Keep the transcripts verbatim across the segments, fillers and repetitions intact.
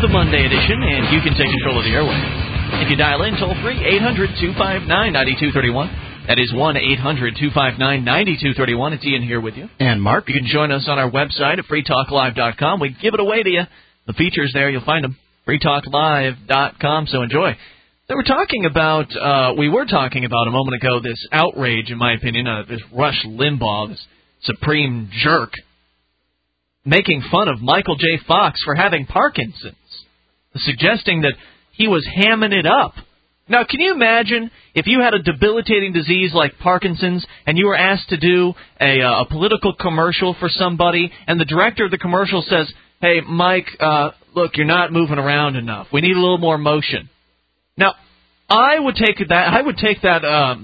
the Monday edition, and you can take control of the airwaves. If you dial in toll-free, eight hundred two five nine nine two three one. That is one eight hundred two five nine nine two three one. It's Ian here with you. And Mark. You can join us on our website at free talk live dot com. We give it away to you. The features there, you'll find them. free talk live dot com, so enjoy. So we're talking about, uh, we were talking about a moment ago this outrage, in my opinion, uh, this Rush Limbaugh, this supreme jerk, making fun of Michael J. Fox for having Parkinson's, suggesting that he was hamming it up. Now, can you imagine if you had a debilitating disease like Parkinson's and you were asked to do a, uh, a political commercial for somebody, and the director of the commercial says, hey, Mike, uh, look, you're not moving around enough. We need a little more motion. Now, I would take that. I would take that. Um,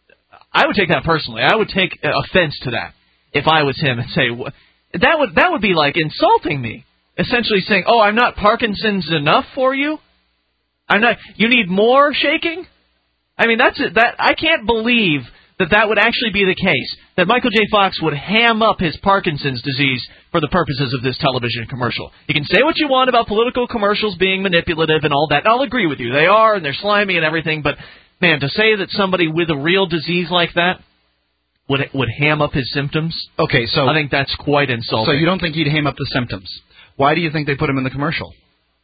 I would take that personally. I would take offense to that if I was him and say that would that would be like insulting me, essentially saying, "Oh, I'm not Parkinson's enough for you. I'm not. You need more shaking." I mean, that's it. That I can't believe that that would actually be the case, that Michael J. Fox would ham up his Parkinson's disease for the purposes of this television commercial. You can say what you want about political commercials being manipulative and all that, and I'll agree with you. They are, and they're slimy and everything, but, man, to say that somebody with a real disease like that would would ham up his symptoms, okay, so I think that's quite insulting. So you don't think he'd ham up the symptoms. Why do you think they put him in the commercial?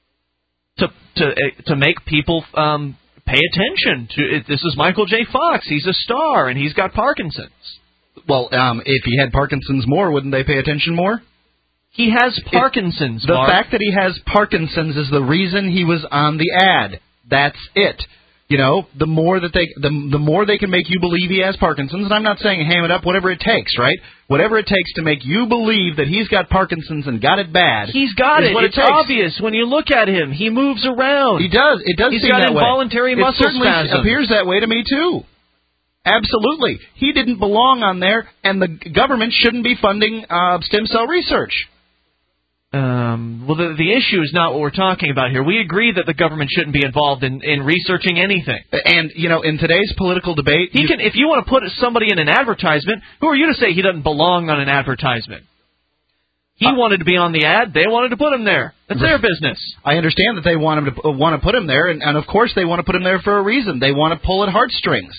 To, to, to make people... Um, Pay attention to it. This is Michael J. Fox. He's a star, and he's got Parkinson's. Well, um, if he had Parkinson's more, wouldn't they pay attention more? He has Parkinson's, it, The Mark. fact that he has Parkinson's is the reason he was on the ad. That's it. You know, the more that they, the, the more they can make you believe he has Parkinson's, and I'm not saying ham it up, whatever it takes, right? Whatever it takes to make you believe that he's got Parkinson's and got it bad. He's got it. What It's it takes. obvious when you look at him. He moves around. He does. It does he's seem got that way. involuntary It muscle certainly spasms. appears that way to me, too. Absolutely. He didn't belong on there, and the government shouldn't be funding uh, stem cell research. Um, well, the, the issue is not what we're talking about here. We agree that the government shouldn't be involved in, in researching anything. And, you know, in today's political debate... He you, can, if you want to put somebody in an advertisement, who are you to say he doesn't belong on an advertisement? He uh, wanted to be on the ad. They wanted to put him there. That's their business. I understand that they want him to uh, want to put him there, and, and, of course, they want to put him there for a reason. They want to pull at heartstrings.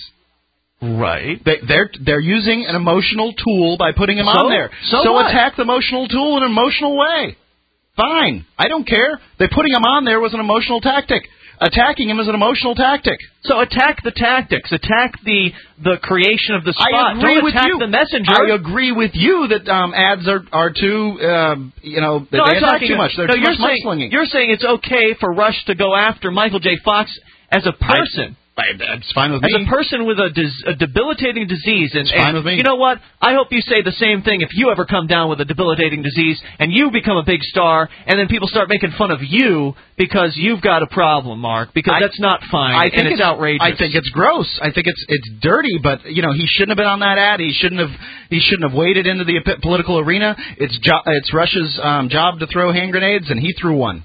Right. They, they're they're using an emotional tool by putting him so, on there. So, so what? attack the emotional tool in an emotional way. Fine. I don't care. They putting him on there was an emotional tactic. Attacking him is an emotional tactic. So attack the tactics. Attack the the creation of the spot. I agree don't with attack you. the messenger. I agree with you that um, ads are are too um, you know they, no, they attack talking, too much. They're no, too you're much saying, mudslinging. You're saying it's okay for Rush to go after Michael J. Fox as a person. I, It's fine with me. As a person with a, dis, a debilitating disease. And, it's fine and with me. You know what? I hope you say the same thing if you ever come down with a debilitating disease and you become a big star and then people start making fun of you because you've got a problem, Mark, because I, that's not fine I think and it's, it's outrageous. I think it's gross. I think it's it's dirty, but, you know, he shouldn't have been on that ad. He shouldn't have he shouldn't have waded into the political arena. It's, jo- it's Rush's um, job to throw hand grenades, and he threw one.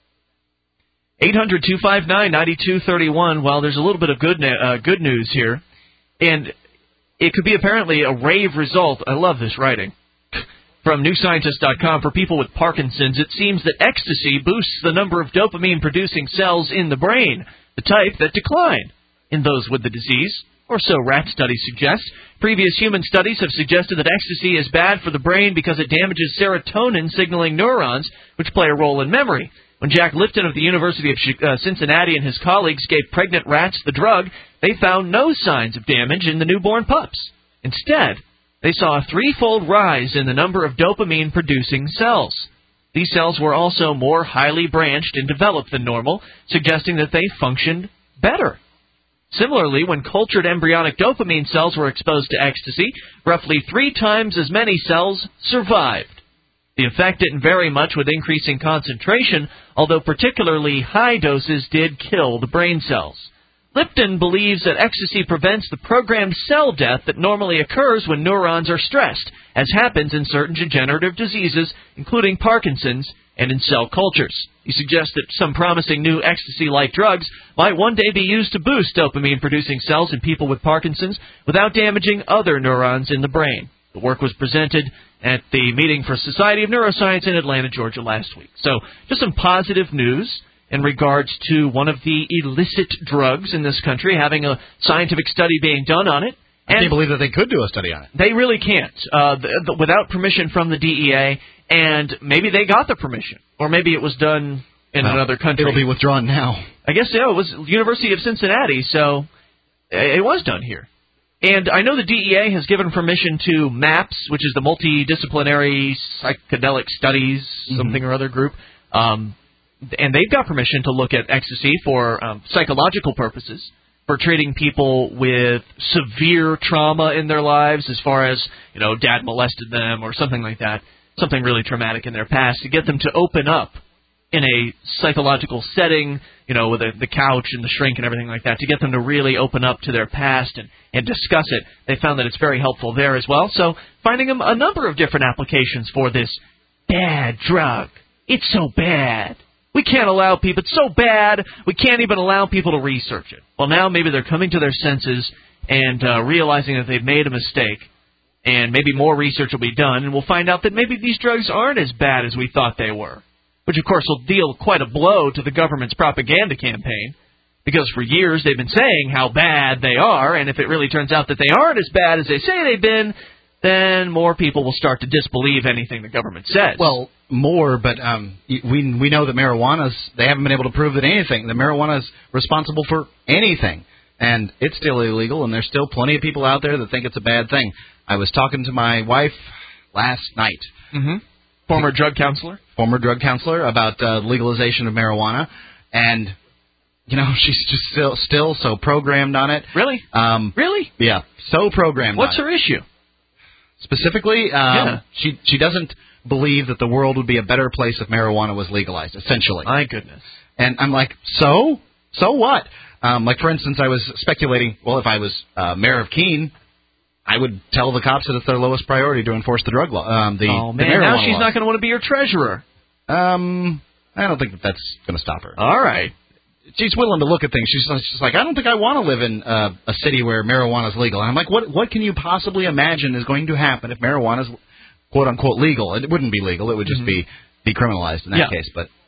eight hundred two five nine nine two three one. Well, there's a little bit of good uh, good news here, and it could be apparently a rave result. I love this writing. From new scientist dot com, for people with Parkinson's, it seems that ecstasy boosts the number of dopamine-producing cells in the brain, the type that decline in those with the disease, or so rat studies suggest. Previous human studies have suggested that ecstasy is bad for the brain because it damages serotonin-signaling neurons, which play a role in memory. When Jack Lipton of the University of uh, Cincinnati and his colleagues gave pregnant rats the drug, they found no signs of damage in the newborn pups. Instead, they saw a threefold rise in the number of dopamine-producing cells. These cells were also more highly branched and developed than normal, suggesting that they functioned better. Similarly, when cultured embryonic dopamine cells were exposed to ecstasy, roughly three times as many cells survived. The effect didn't vary much with increasing concentration, although particularly high doses did kill the brain cells. Lipton believes that ecstasy prevents the programmed cell death that normally occurs when neurons are stressed, as happens in certain degenerative diseases, including Parkinson's, and in cell cultures. He suggests that some promising new ecstasy-like drugs might one day be used to boost dopamine-producing cells in people with Parkinson's without damaging other neurons in the brain. The work was presented at the meeting for Society of Neuroscience in Atlanta, Georgia last week. So just some positive news in regards to one of the illicit drugs in this country, having a scientific study being done on it. And I can't believe that they could do a study on it. They really can't, uh, the, the, without permission from the D E A, and maybe they got the permission, or maybe it was done in well, another country. It'll be withdrawn now. I guess so. It was University of Cincinnati, so it was done here. And I know the D E A has given permission to MAPS, which is the Multidisciplinary Psychedelic Studies, mm-hmm. something or other group, um, and they've got permission to look at ecstasy for um, psychological purposes, for treating people with severe trauma in their lives, as far as, you know, dad molested them or something like that, something really traumatic in their past, to get them to open up in a psychological setting, you know, with a, the couch and the shrink and everything like that, to get them to really open up to their past and, and discuss it. They found that it's very helpful there as well. So finding them a number of different applications for this bad drug. It's so bad. We can't allow people. It's so bad, we can't even allow people to research it. Well, now maybe they're coming to their senses and uh, realizing that they've made a mistake, and maybe more research will be done, and we'll find out that maybe these drugs aren't as bad as we thought they were, which, of course, will deal quite a blow to the government's propaganda campaign, because for years they've been saying how bad they are, and if it really turns out that they aren't as bad as they say they've been, then more people will start to disbelieve anything the government says. Well, more, but um, we we know that marijuana's, they haven't been able to prove that anything, that marijuana's responsible for anything, and it's still illegal, and there's still plenty of people out there that think it's a bad thing. I was talking to my wife last night. Mm-hmm. Former drug counselor? Former drug counselor about uh, legalization of marijuana, and, you know, she's just still still so programmed on it. Really? Um, really? Yeah, so programmed What's on her it. issue? Specifically, um, yeah. she she doesn't believe that the world would be a better place if marijuana was legalized, essentially. My goodness. And I'm like, so? So what? Um, like, for instance, I was speculating, well, if I was uh, mayor of Keene, I would tell the cops that it's their lowest priority to enforce the drug law. Um, the, oh, the man, marijuana now she's laws. not going to want to be your treasurer. Um, I don't think that that's going to stop her. All right. She's willing to look at things. She's, she's like, I don't think I want to live in uh, a city where marijuana is legal. And I'm like, what what can you possibly imagine is going to happen if marijuana is, quote-unquote, legal? It wouldn't be legal. It would just mm-hmm. be decriminalized in that yeah. case. But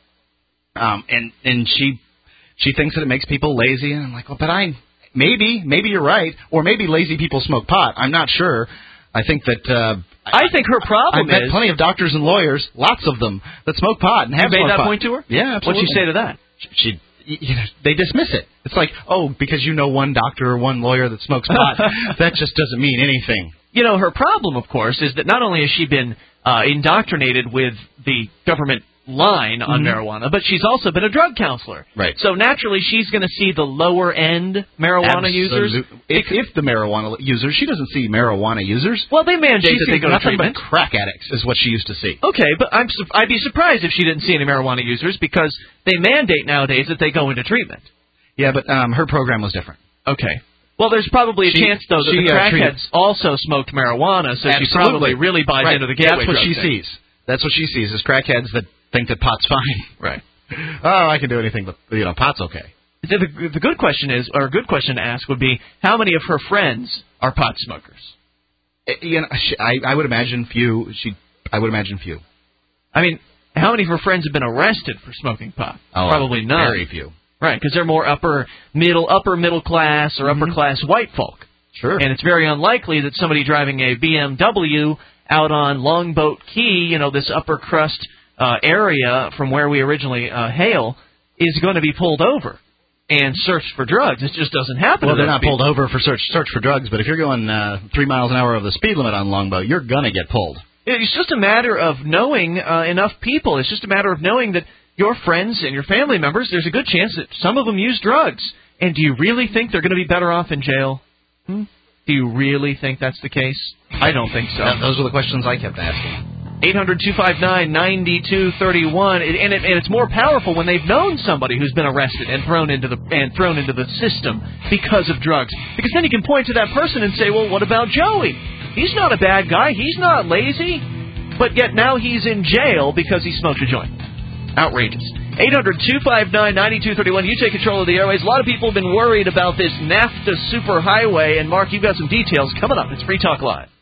um, and and she she thinks that it makes people lazy. And I'm like, well, but I maybe, maybe you're right. Or maybe lazy people smoke pot. I'm not sure. I think that... Uh, I think her problem I've met is... plenty of doctors and lawyers, lots of them, that smoke pot and have you made smoked that pot. point to her? Yeah, absolutely. What'd she say to that? She... You know, they dismiss it. It's like, oh, because you know one doctor or one lawyer that smokes pot, that just doesn't mean anything. You know, her problem, of course, is that not only has she been uh, indoctrinated with the government line on mm-hmm. marijuana, but she's also been a drug counselor. Right. So naturally, she's going to see the lower-end marijuana Absolute. users. If, if the marijuana users, she doesn't see marijuana users. Well, they mandate she that they go to nothing treatment. But crack addicts is what she used to see. Okay, but I'm su- I'd be surprised if she didn't see any marijuana users, because they mandate nowadays that they go into treatment. Yeah, but um, her program was different. Okay. Well, there's probably a she, chance, though, that she, the uh, crackheads treated. also smoked marijuana, so Absolutely. she probably really buys right. into the gateway That's what drug she thing. sees. That's what she sees, is crackheads that think that pot's fine. Right. Oh, I can do anything, but, you know, pot's okay. The, the, the good question is, or a good question to ask would be, how many of her friends are pot smokers? You know, she, I, I would imagine few. She, I would imagine few. I mean, how many of her friends have been arrested for smoking pot? Oh, probably none. Very few. Right, because they're more upper middle, upper middle class or mm-hmm. upper class white folk. Sure. And it's very unlikely that somebody driving a B M W out on Longboat Key, you know, this upper crust uh, area from where we originally uh, hail, is going to be pulled over and searched for drugs. It just doesn't happen. Well, to they're not people. pulled over for search search for drugs, but if you're going uh, three miles an hour over the speed limit on Longboat, you're going to get pulled. It's just a matter of knowing uh, enough people. It's just a matter of knowing that your friends and your family members, there's a good chance that some of them use drugs. And do you really think they're going to be better off in jail? Hmm? Do you really think that's the case? I don't think so. Those were the questions I kept asking. eight hundred two five nine nine two three one, and, it, and it's more powerful when they've known somebody who's been arrested and thrown into the and thrown into the system because of drugs. Because then you can point to that person and say, well, what about Joey? He's not a bad guy. He's not lazy. But yet now he's in jail because he smoked a joint. Outrageous. eight hundred two five nine nine two three one. You take control of the airways. A lot of people have been worried about this NAFTA superhighway. And, Mark, you've got some details coming up. It's Free Talk Live.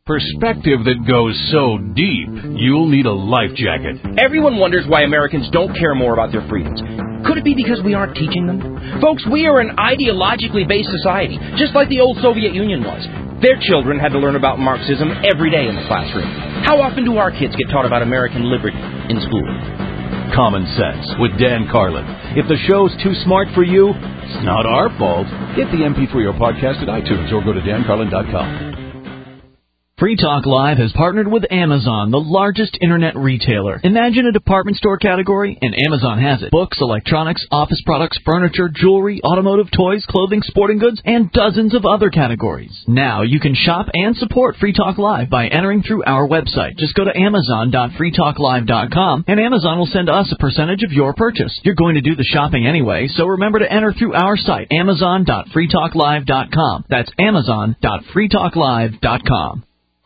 Perspective that goes so deep, you'll need a life jacket. Everyone wonders why Americans don't care more about their freedoms. Could it be because we aren't teaching them? Folks, we are an ideologically based society, just like the old Soviet Union was. Their children had to learn about Marxism every day in the classroom. How often do our kids get taught about American liberty in school? Common Sense with Dan Carlin. If the show's too smart for you, it's not our fault. Get the M P three or podcast at iTunes or go to dan carlin dot com. Free Talk Live has partnered with Amazon, the largest internet retailer. Imagine a department store category, and Amazon has it. Books, electronics, office products, furniture, jewelry, automotive, toys, clothing, sporting goods, and dozens of other categories. Now you can shop and support Free Talk Live by entering through our website. Just go to amazon dot free talk live dot com, and Amazon will send us a percentage of your purchase. You're going to do the shopping anyway, so remember to enter through our site, amazon dot free talk live dot com. That's amazon dot free talk live dot com.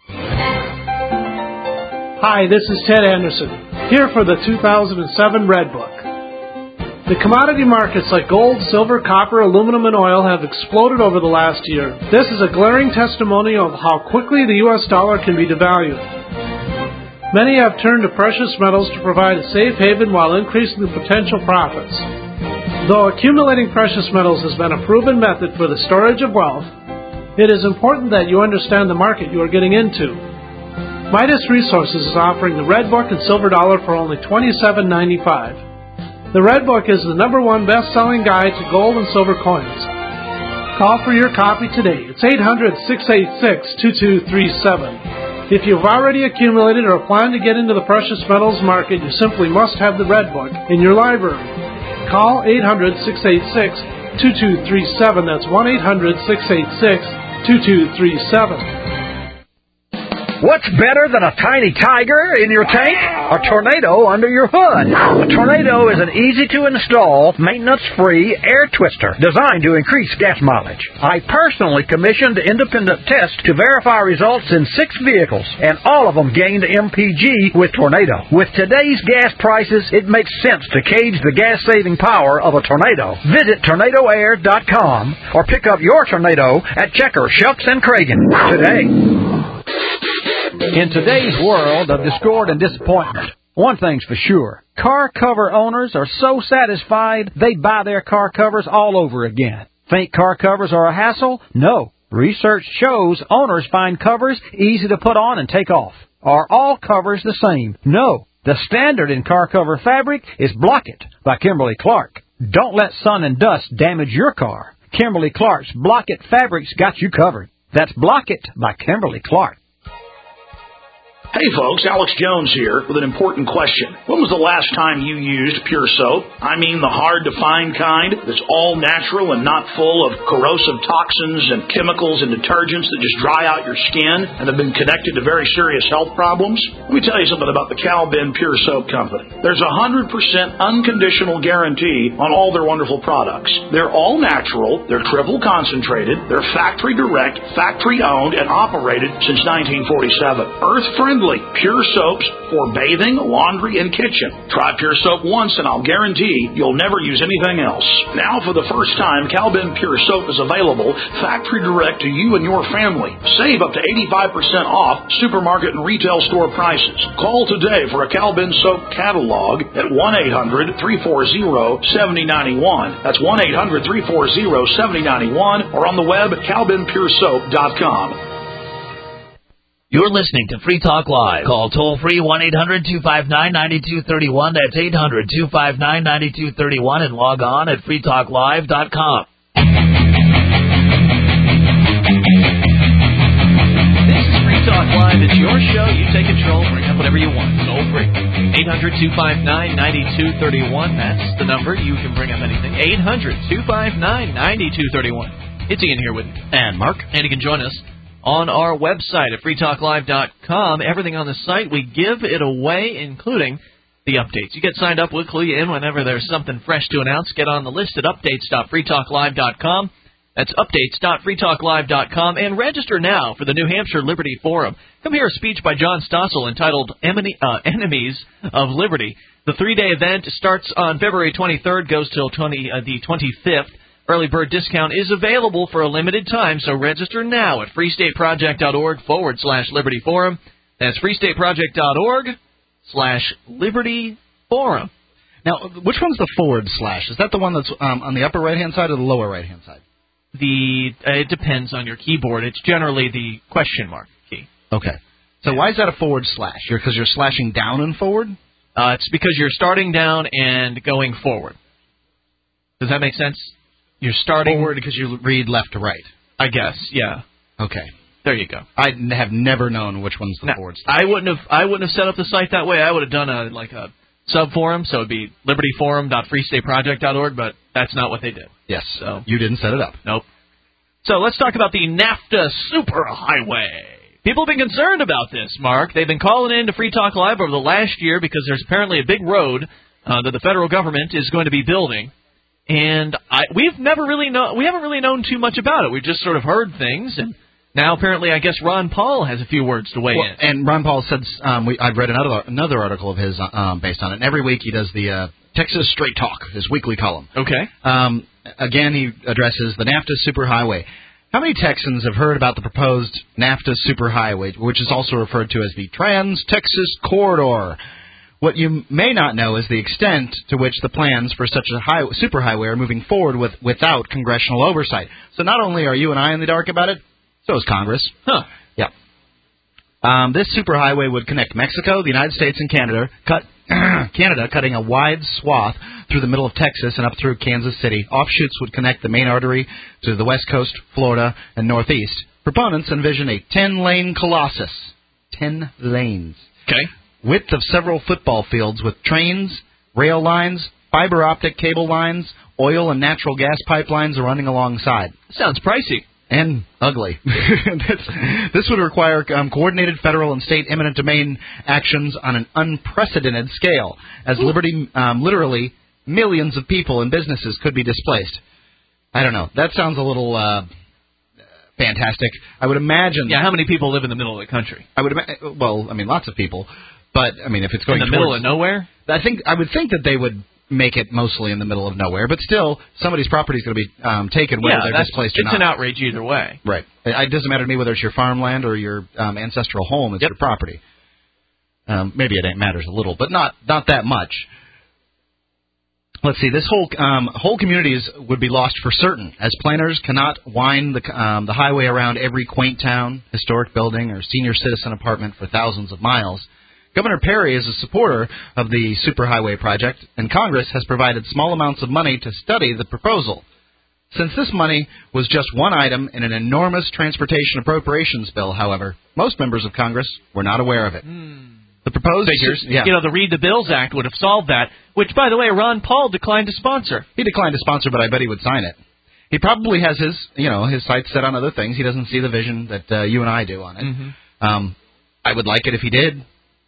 Hi, this is Ted Anderson, here for the two thousand seven Red Book. The commodity markets like gold, silver, copper, aluminum, and oil have exploded over the last year. This is a glaring testimonial of how quickly the U S dollar can be devalued. Many have turned to precious metals to provide a safe haven while increasing the potential profits. Though accumulating precious metals has been a proven method for the storage of wealth, it is important that you understand the market you are getting into. Midas Resources is offering the Red Book and Silver Dollar for only twenty-seven ninety-five. The Red Book is the number one best-selling guide to gold and silver coins. Call for your copy today. It's eight hundred, six eight six, two two three seven. If you've already accumulated or plan to get into the precious metals market, you simply must have the Red Book in your library. Call eight hundred, six eight six, two two three seven. That's one eight hundred, six eight six, two two three seven. What's better than a tiny tiger in your tank? A tornado under your hood. A tornado is an easy-to-install, maintenance-free air twister designed to increase gas mileage. I personally commissioned independent tests to verify results in six vehicles, and all of them gained M P G with Tornado. With today's gas prices, it makes sense to gauge the gas-saving power of a tornado. Visit tornado air dot com or pick up your Tornado at Checker, Shucks, and Cragen today. In today's world of discord and disappointment, one thing's for sure. Car cover owners are so satisfied they buy their car covers all over again. Think car covers are a hassle? No. Research shows owners find covers easy to put on and take off. Are all covers the same? No. The standard in car cover fabric is Block-It by Kimberly-Clark. Don't let sun and dust damage your car. Kimberly-Clark's Block-It fabric's got you covered. That's Block-It by Kimberly-Clark. Hey folks, Alex Jones here with an important question. When was the last time you used Pure Soap? I mean the hard-to-find kind that's all natural and not full of corrosive toxins and chemicals and detergents that just dry out your skin and have been connected to very serious health problems? Let me tell you something about the Cal-Ben Pure Soap Company. There's a one hundred percent unconditional guarantee on all their wonderful products. They're all natural, they're triple concentrated, they're factory direct, factory owned, and operated since nineteen forty-seven. Earth-friendly. Pure soaps for bathing, laundry, and kitchen. Try Pure Soap once and I'll guarantee you'll never use anything else. Now for the first time, Cal-Ben Pure Soap is available factory direct to you and your family. Save up to eighty-five percent off supermarket and retail store prices. Call today for a Cal-Ben Soap catalog at one eight hundred, three four zero, seven zero nine one. That's one eight hundred, three four zero, seven zero nine one or on the web cal ben pure soap dot com. You're listening to Free Talk Live. Call toll-free one eight hundred, two five nine, nine two three one. That's eight hundred, two five nine, nine two three one and log on at free talk live dot com. This is Free Talk Live. It's your show. You take control. Bring up whatever you want. So free. eight hundred, two five nine, nine two three one. That's the number. You can bring up anything. eight hundred, two five nine, nine two three one. It's Ian here with And Mark. And you can join us on our website at free talk live dot com. Everything on the site, we give it away, including the updates. You get signed up, we'll clue you in whenever there's something fresh to announce. Get on the list at updates dot free talk live dot com. That's updates dot free talk live dot com. And register now for the New Hampshire Liberty Forum. Come hear a speech by John Stossel entitled uh, Enemies of Liberty. The three-day event starts on February twenty-third, goes till twenty, uh, the twenty-fifth. Early bird discount is available for a limited time, so register now at freestateproject.org forward slash Liberty Forum. That's freestateproject.org slash Liberty Forum. Now, which one's the forward slash? Is that the one that's um, on the upper right-hand side or the lower right-hand side? The uh, it depends on your keyboard. It's generally the question mark key. Okay. So why is that a forward slash? Because you're, you're slashing down and forward? Uh, it's because you're starting down and going forward. Does that make sense? You're starting forward because you read left to right. I guess, yeah. Okay. There you go. I have never known which one's the now, forward slash. I wouldn't have I wouldn't have set up the site that way. I would have done a like a sub-forum, so it would be liberty forum dot free state project dot org, but that's not what they did. Yes, so you didn't set it up. Nope. So let's talk about the NAFTA Superhighway. People have been concerned about this, Mark. They've been calling in to Free Talk Live over the last year because there's apparently a big road uh, that the federal government is going to be building, and I, we've never really know we haven't really known too much about it. We've just sort of heard things, and now apparently I guess Ron Paul has a few words to weigh well, in. And Ron Paul said um, we, I've read another another article of his um, based on it. And every week he does the uh, Texas Straight Talk, his weekly column. Okay. Um, again, he addresses the NAFTA Superhighway. How many Texans have heard about the proposed NAFTA Superhighway, which is also referred to as the Trans-Texas Corridor? What you may not know is the extent to which the plans for such a high, superhighway are moving forward with, without congressional oversight. So not only are you and I in the dark about it, so is Congress. Huh. Yeah. Um, this superhighway would connect Mexico, the United States, and Canada, cut Canada, cutting a wide swath through the middle of Texas and up through Kansas City. Offshoots would connect the main artery to the West Coast, Florida, and Northeast. Proponents envision a ten-lane colossus. Ten lanes. Okay. Width of several football fields with trains, rail lines, fiber optic cable lines, oil and natural gas pipelines are running alongside. Sounds pricey. And ugly. this, this would require um, coordinated federal and state eminent domain actions on an unprecedented scale, as liberty, um, literally millions of people and businesses could be displaced. I don't know. That sounds a little uh, fantastic. I would imagine. Yeah, how many people live in the middle of the country? I would. Ima- well, I mean, lots of people. But I mean, if it's going in the towards, middle of nowhere, I think I would think that they would make it mostly in the middle of nowhere, but still, somebody's property is going to be um, taken whether yeah, they're that's, displaced or it's not. It's an outrage either way. Right. It, it doesn't matter to me whether it's your farmland or your um, ancestral home. It's yep. your property. Um, maybe it matters a little, but not not that much. Let's see. This whole um, whole communities would be lost for certain, as planners cannot wind the um, the highway around every quaint town, historic building, or senior citizen apartment for thousands of miles. Governor Perry is a supporter of the Superhighway project, and Congress has provided small amounts of money to study the proposal. Since this money was just one item in an enormous transportation appropriations bill, however, most members of Congress were not aware of it. Mm. The proposed figures, yeah. you know, the Read the Bills Act would have solved that, which, by the way, Ron Paul declined to sponsor. He declined to sponsor, but I bet he would sign it. He probably has his, you know, his sights set on other things. He doesn't see the vision that uh, you and I do on it. Mm-hmm. Um, I would like it if he did.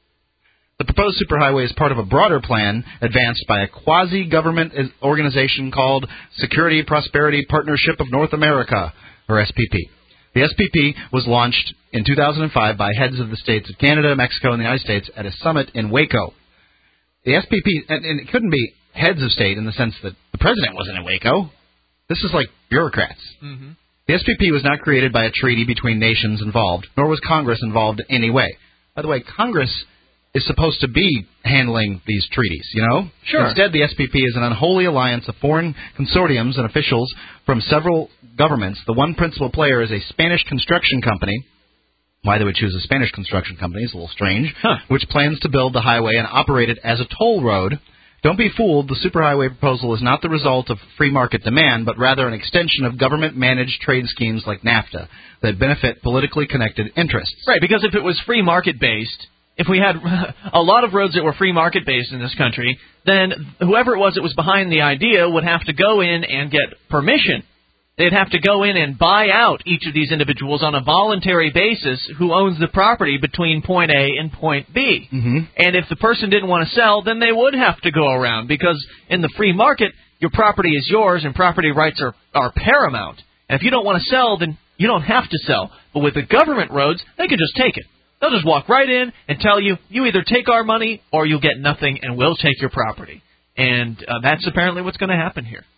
The proposed superhighway is part of a broader plan advanced by a quasi-government organization called Security Prosperity Partnership of North America, or S P P. The S P P was launched in two thousand five by heads of the states of Canada, Mexico, and the United States at a summit in Waco. The S P P, and, and it couldn't be heads of state in the sense that the president wasn't in Waco. This is like bureaucrats. Mm-hmm. The S P P was not created by a treaty between nations involved, nor was Congress involved in any way. By the way, Congress is supposed to be handling these treaties, you know? Sure. Instead, the S P P is an unholy alliance of foreign consortiums and officials from several governments. The one principal player is a Spanish construction company. Why they would choose a Spanish construction company is a little strange. Huh. Which plans to build the highway and operate it as a toll road. Don't be fooled, the superhighway proposal is not the result of free market demand, but rather an extension of government-managed trade schemes like NAFTA that benefit politically connected interests. Right, because if it was free market-based, if we had a lot of roads that were free market-based in this country, then whoever it was that was behind the idea would have to go in and get permission. They'd have to go in and buy out each of these individuals on a voluntary basis who owns the property between point A and point B. Mm-hmm. And if the person didn't want to sell, then they would have to go around, because in the free market, your property is yours and property rights are, are paramount. And if you don't want to sell, then you don't have to sell. But with the government roads, they can just take it. They'll just walk right in and tell you, you either take our money or you'll get nothing and we'll take your property. And uh, that's apparently what's going to happen here.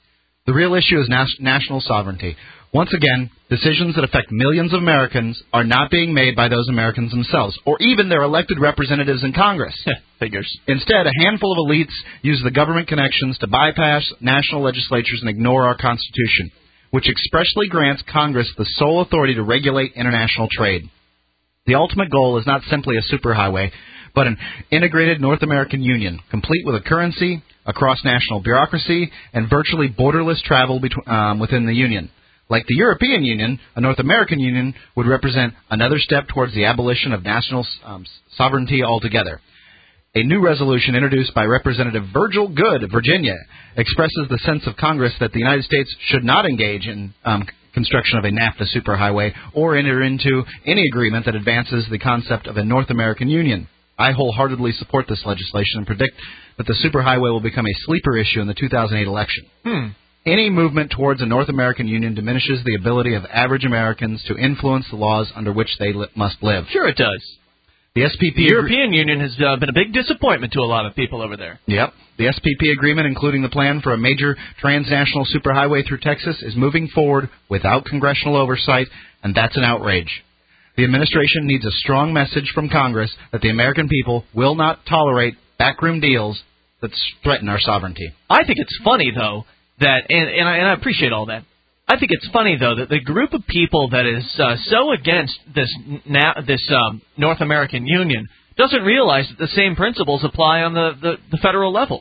The real issue is nas- national sovereignty. Once again, decisions that affect millions of Americans are not being made by those Americans themselves, or even their elected representatives in Congress. Figures. Instead, a handful of elites use the government connections to bypass national legislatures and ignore our Constitution, which expressly grants Congress the sole authority to regulate international trade. The ultimate goal is not simply a superhighway, but an integrated North American Union, complete with a currency, a cross-national bureaucracy, and virtually borderless travel between, um, within the Union. Like the European Union, a North American Union would represent another step towards the abolition of national um, sovereignty altogether. A new resolution introduced by Representative Virgil Good of Virginia expresses the sense of Congress that the United States should not engage in um, construction of a NAFTA superhighway or enter into any agreement that advances the concept of a North American Union. I wholeheartedly support this legislation and predict that the superhighway will become a sleeper issue in the two thousand eight election. Hmm. Any movement towards a North American Union diminishes the ability of average Americans to influence the laws under which they li- must live. Sure it does. The S P P The European agree- Union has uh, been a big disappointment to a lot of people over there. Yep. The S P P agreement, including the plan for a major transnational superhighway through Texas, is moving forward without congressional oversight, and that's an outrage. The administration needs a strong message from Congress that the American people will not tolerate backroom deals that threaten our sovereignty. I think it's funny, though, that, and, and, I, and I appreciate all that, I think it's funny, though, that the group of people that is uh, so against this na- this um, North American Union doesn't realize that the same principles apply on the, the, the federal level.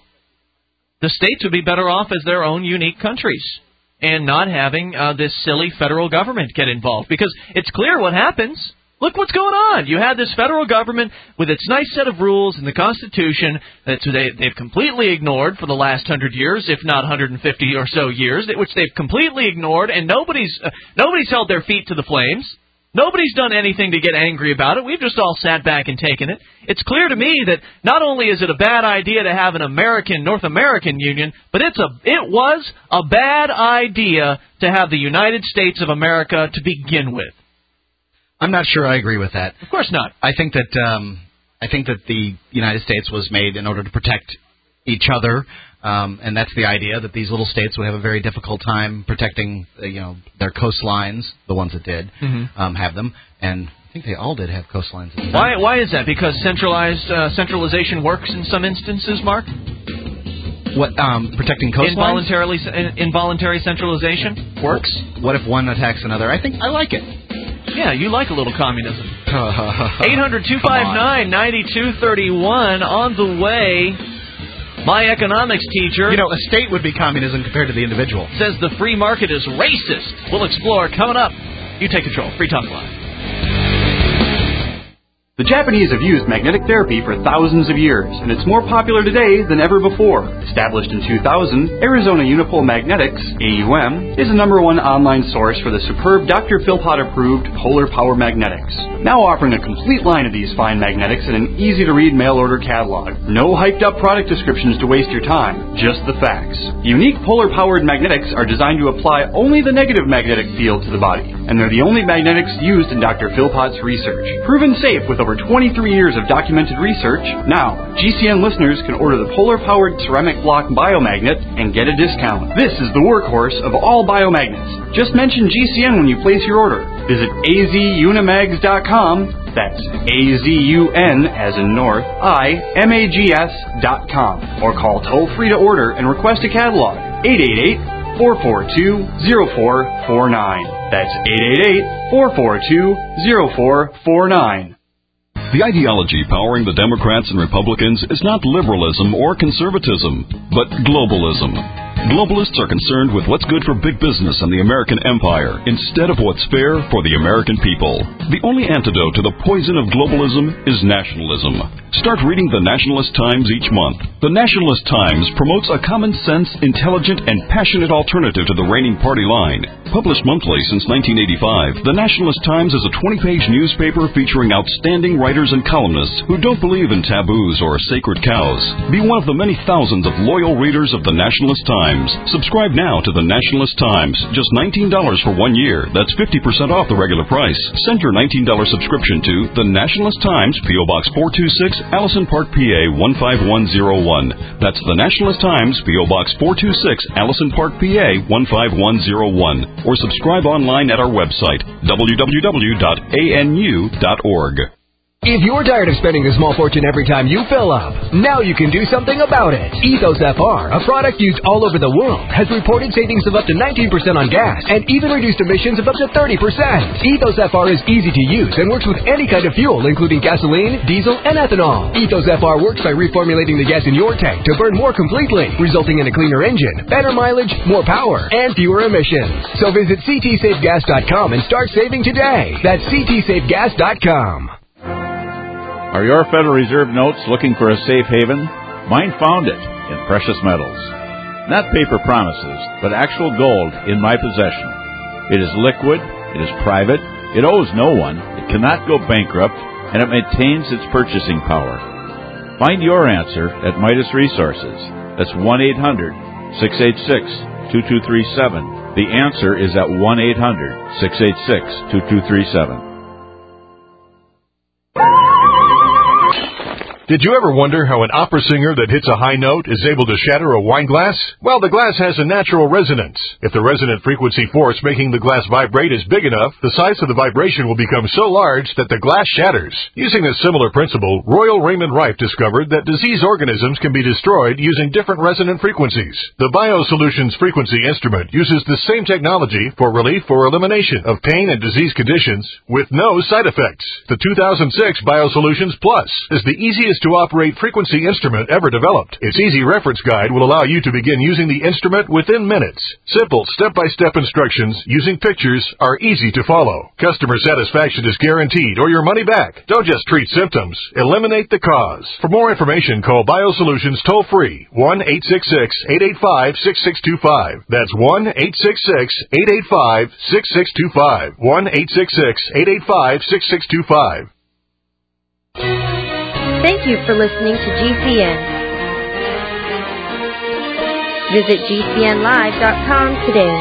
The states would be better off as their own unique countries and not having uh, this silly federal government get involved, because it's clear what happens. Look what's going on. You had this federal government with its nice set of rules in the Constitution that they, they've completely ignored for the last hundred years, if not one hundred fifty or so years, which they've completely ignored, and nobody's uh, nobody's held their feet to the flames. Nobody's done anything to get angry about it. We've just all sat back and taken it. It's clear to me that not only is it a bad idea to have an American, North American Union, but it's a it was a bad idea to have the United States of America to begin with. I'm not sure I agree with that. Of course not. I think that um, I think that the United States was made in order to protect each other, um, and that's the idea, that these little states would have a very difficult time protecting, uh, you know, their coastlines, the ones that did mm-hmm. um, have them, and I think they all did have coastlines. At the time. Why? Why is that? Because centralized uh, centralization works in some instances, Mark. What um, protecting coastlines? Involuntarily, involuntary centralization works. What if one attacks another? I think I like it. Yeah, you like a little communism. eight hundred two five nine nine two three one on the way. My economics teacher... You know, a state would be communism compared to the individual. ...says the free market is racist. We'll explore coming up. You take control. Free Talk Live. The Japanese have used magnetic therapy for thousands of years, and it's more popular today than ever before. Established in two thousand, Arizona Unipole Magnetics, A U M, is the number one online source for the superb Doctor Philpott-approved Polar Power Magnetics. Now offering a complete line of these fine magnetics in an easy-to-read mail-order catalog. No hyped-up product descriptions to waste your time, just the facts. Unique polar-powered magnetics are designed to apply only the negative magnetic field to the body, and they're the only magnetics used in Doctor Philpott's research. Proven safe with over twenty-three years of documented research. Now, G C N listeners can order the polar-powered ceramic block biomagnet and get a discount. This is the workhorse of all biomagnets. Just mention G C N when you place your order. Visit a z unimags dot com. That's A Z U N as in North, I M A G S dot com. Or call toll-free to order and request a catalog. eight eight eight, four four two, zero four four nine. That's eight eight eight, four four two, zero four four nine. The ideology powering the Democrats and Republicans is not liberalism or conservatism, but globalism. Globalists are concerned with what's good for big business and the American empire instead of what's fair for the American people. The only antidote to the poison of globalism is nationalism. Start reading the Nationalist Times each month. The Nationalist Times promotes a common-sense, intelligent, and passionate alternative to the reigning party line. Published monthly since nineteen eighty-five, the Nationalist Times is a twenty-page newspaper featuring outstanding writers and columnists who don't believe in taboos or sacred cows. Be one of the many thousands of loyal readers of the Nationalist Times. Subscribe now to the Nationalist Times. Just nineteen dollars for one year. That's fifty percent off the regular price. Send your nineteen dollars subscription to the Nationalist Times, P O. Box four two six, Allison Park, P A one five one zero one. That's the Nationalist Times, P O Box four two six, Allison Park, P A one five one zero one. Or subscribe online at our website, w w w dot a n u dot org. If you're tired of spending a small fortune every time you fill up, now you can do something about it. Ethos F R, a product used all over the world, has reported savings of up to nineteen percent on gas and even reduced emissions of up to thirty percent. Ethos F R is easy to use and works with any kind of fuel, including gasoline, diesel, and ethanol. Ethos F R works by reformulating the gas in your tank to burn more completely, resulting in a cleaner engine, better mileage, more power, and fewer emissions. So visit c t safe gas dot com and start saving today. That's c t safe gas dot com. Are your Federal Reserve notes looking for a safe haven? Mine found it in precious metals. Not paper promises, but actual gold in my possession. It is liquid, it is private, it owes no one, it cannot go bankrupt, and it maintains its purchasing power. Find your answer at Midas Resources. That's one eight hundred, six eight six, two two three seven. The answer is at one eight hundred, six eight six, two two three seven. Did you ever wonder how an opera singer that hits a high note is able to shatter a wine glass? Well, the glass has a natural resonance. If the resonant frequency force making the glass vibrate is big enough, the size of the vibration will become so large that the glass shatters. Using a similar principle, Royal Raymond Rife discovered that disease organisms can be destroyed using different resonant frequencies. The BioSolutions frequency instrument uses the same technology for relief or elimination of pain and disease conditions with no side effects. The two thousand six BioSolutions Plus is the easiest to operate frequency instrument ever developed. Its easy reference guide will allow you to begin using the instrument within minutes. Simple step-by-step instructions using pictures are easy to follow. Customer satisfaction is guaranteed or your money back. Don't just treat symptoms, eliminate the cause. For more information, call BioSolutions toll-free one eight six six, eight eight five, six six two five. That's one eight six six, eight eight five, six six two five. one eight six six, eight eight five, six six two five. Thank you for listening to G C N. Visit G C N live dot com today.